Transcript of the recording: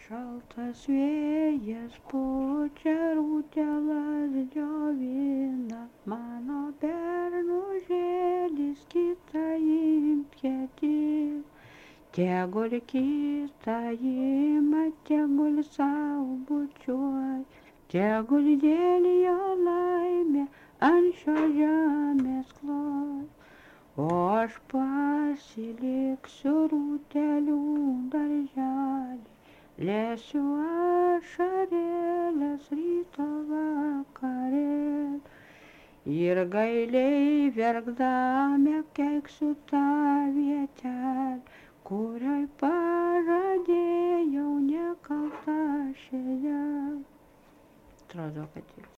Šaltas vėjas pučia, rūtelas džiovina, mano bernužėlis kitą imkėti. Tegul kitą ima, tegul sau bučiuoj, tegul dėl jo laimė ant šio žemės kloj. O aš pasiliksiu rūtelių darželį, lesiu ašarėlės ryto vakarėl. Ir gailiai verkdami apkeiksiu tą vietelę, kurioj pažadėjau nekaltą širdelę. Atrodo, kad